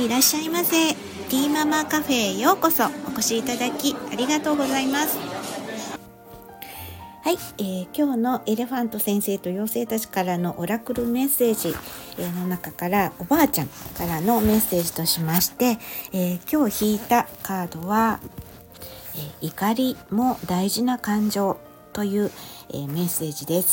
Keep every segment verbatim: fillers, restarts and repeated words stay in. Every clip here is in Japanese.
いらっしゃいませ。ティーママカフェへようこそお越しいただきありがとうございます。はい、えー、今日のエレファント先生と妖精たちからのオラクルメッセージの中からおばあちゃんからのメッセージとしまして、えー、今日引いたカードは、えー、怒りも大事な感情という、えー、メッセージです。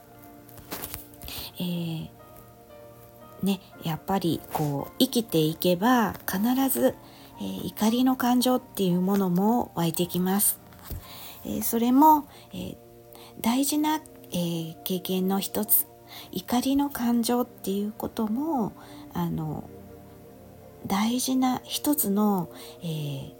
えーね、やっぱりこう生きていけば必ず、えー、怒りの感情っていうものも湧いてきます。えー、それも、えー、大事な、えー、経験の一つ、怒りの感情っていうこともあの大事な一つの、えー、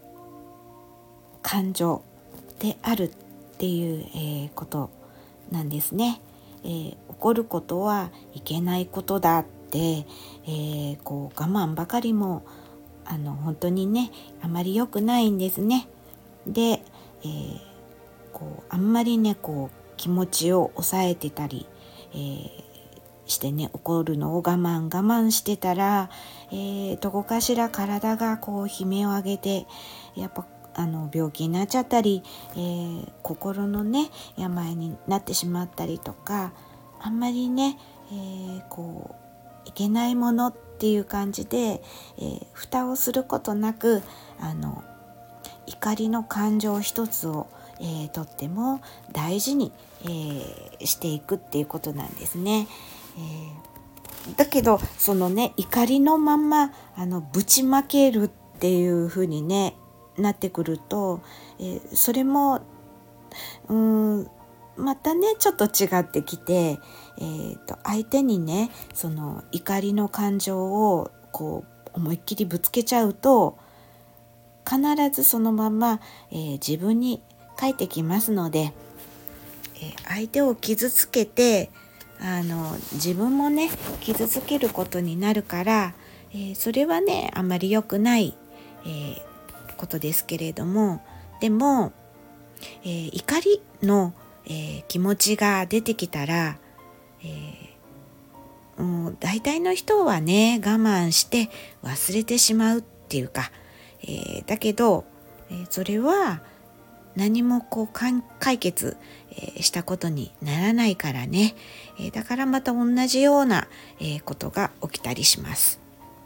感情であるっていう、えー、ことなんですね。えー、起こることはいけないことだって、えー、こう我慢ばかりもあの本当にねあまり良くないんですね。で、えー、こうあんまりねこう気持ちを抑えてたり、えー、してね怒るのを我慢我慢してたら、えー、どこかしら体がこう悲鳴を上げてやっぱあの病気になっちゃったり、えー、心のね病になってしまったりとか、あんまりね、えー、こういけないものっていう感じで、えー、蓋をすることなくあの怒りの感情一つを、えー、とっても大事に、えー、していくっていうことなんですね。えー、だけどそのね怒りのまんまあのぶちまけるっていう風にねなってくると、えー、それもうーんまたねちょっと違ってきて、えー、と相手にねその怒りの感情をこう思いっきりぶつけちゃうと必ずそのまま、えー、自分に返ってきますので、えー、相手を傷つけてあの自分もね傷つけることになるから、えー、それはねあまり良くない、えー、ことですけれども、でも、えー、怒りの、えー、気持ちが出てきたら、えー、もう大体の人はね我慢して忘れてしまうっていうか、えー、だけど、えー、それは何もこう解決、えー、したことにならないからね、えー、だからまた同じような、えー、ことが起きたりします。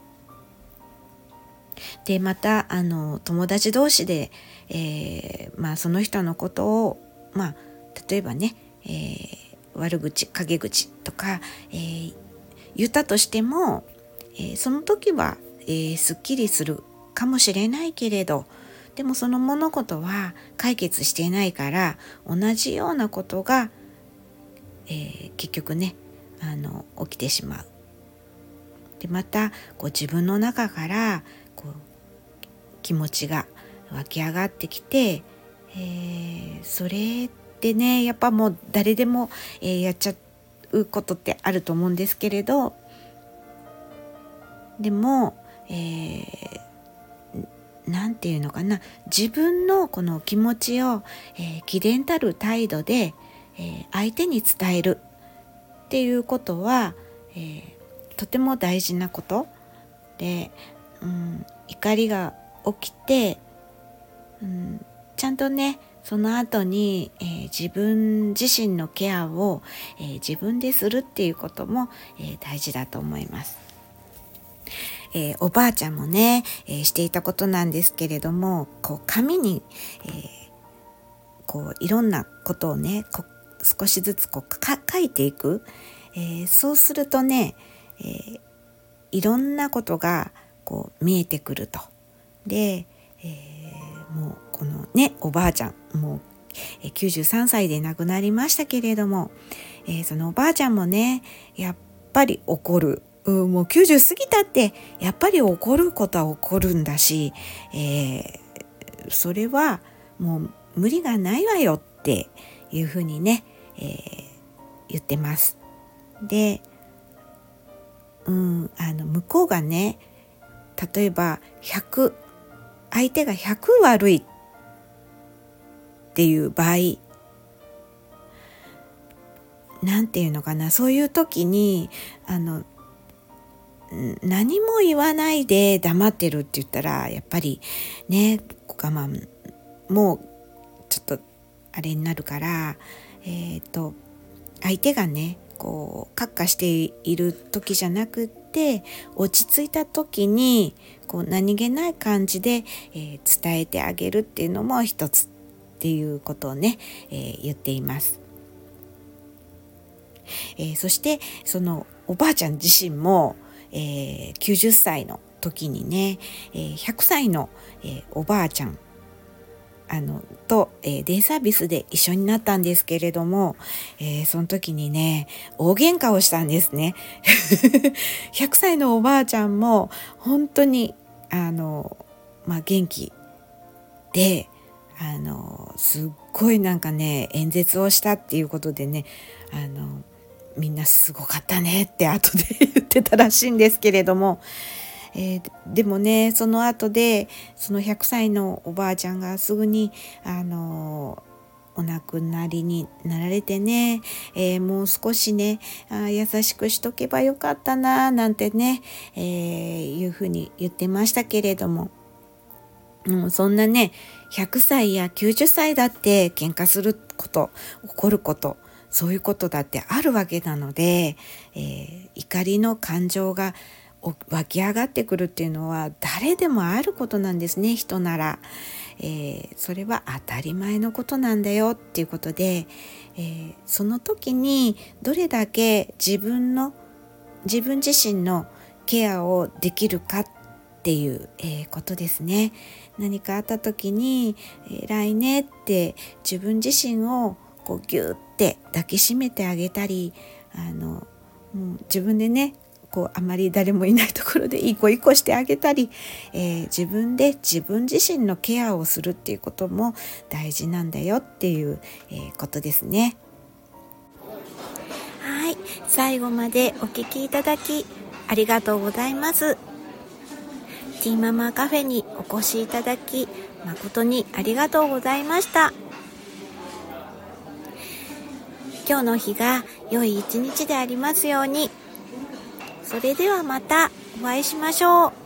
でまたあの友達同士で、えーまあ、その人のことを、まあ、例えばね、えー、悪口陰口とか、えー、言ったとしても、えー、その時は、えー、すっきりするかもしれないけれど、でもその物事は解決していないから同じようなことが、えー、結局ねあの起きてしまう。でまたこう自分の中からこう気持ちが湧き上がってきて、えー、それってねやっぱもう誰でも、えー、やっちゃうことってあると思うんですけれど、でも、えーなんていうのかな、自分のこの気持ちを、えー、毅然たる態度で、えー、相手に伝えるっていうことは、えー、とても大事なことで、うん、怒りが起きて、うん、ちゃんとねその後に、えー、自分自身のケアを、えー、自分でするっていうことも、えー、大事だと思います。えー、おばあちゃんもね、えー、していたことなんですけれども、こう紙に、えー、こういろんなことをねこう少しずつこうか書いていく、えー、そうするとね、えー、いろんなことがこう見えてくると。で、えー、もうこのねおばあちゃんもうきゅうじゅうさんさいで亡くなりましたけれども、えー、そのおばあちゃんもねやっぱり怒る、うん、もうきゅうじゅう過ぎたってやっぱり怒ることは起こるんだし、えー、それはもう無理がないわよっていうふうにね、えー、言ってます。で、うん、あの向こうがね例えばひゃく相手がひゃく悪いっていう場合、なんていうのかな、そういう時にあの何も言わないで黙ってるって言ったらやっぱりね我慢もうちょっとあれになるから、えっと相手がねこうカッカしている時じゃなくって落ち着いた時にこう何気ない感じで、えー、伝えてあげるっていうのも一つっていうことをね、えー、言っています。えー、そしてそのおばあちゃん自身も、えー、きゅうじゅっさいの時にね、えー、ひゃくさいの、えー、おばあちゃんあのと、えー、デイサービスで一緒になったんですけれども、えー、その時にね大喧嘩をしたんですねひゃくさいのおばあちゃんも本当にあの、まあ、元気であのすっごいなんかね演説をしたっていうことでねあのみんなすごかったねって後で言ってたらしいんですけれども、えー、でもねその後でそのひゃくさいのおばあちゃんがすぐにあのお亡くなりになられてね、えー、もう少しねあ優しくしとけばよかったななんてね、えー、いうふうに言ってましたけれども、もうそんなねひゃくさいやきゅうじゅっさいだって喧嘩すること怒ることそういうことだってあるわけなので、えー、怒りの感情が湧き上がってくるっていうのは誰でもあることなんですね。人なら、えー、それは当たり前のことなんだよっていうことで、えー、その時にどれだけ自分の自分自身のケアをできるかっていう、えー、ことですね。何かあった時に偉いねって自分自身をこうギュッて抱きしめてあげたり、あのもう自分でねこうあまり誰もいないところでいい子いい子してあげたり、えー、自分で自分自身のケアをするっていうことも大事なんだよっていう、えー、ことですね。はい、最後までお聞きいただきありがとうございます。ティーママカフェにお越しいただき誠にありがとうございました。今日の日が良い一日でありますように。それではまたお会いしましょう。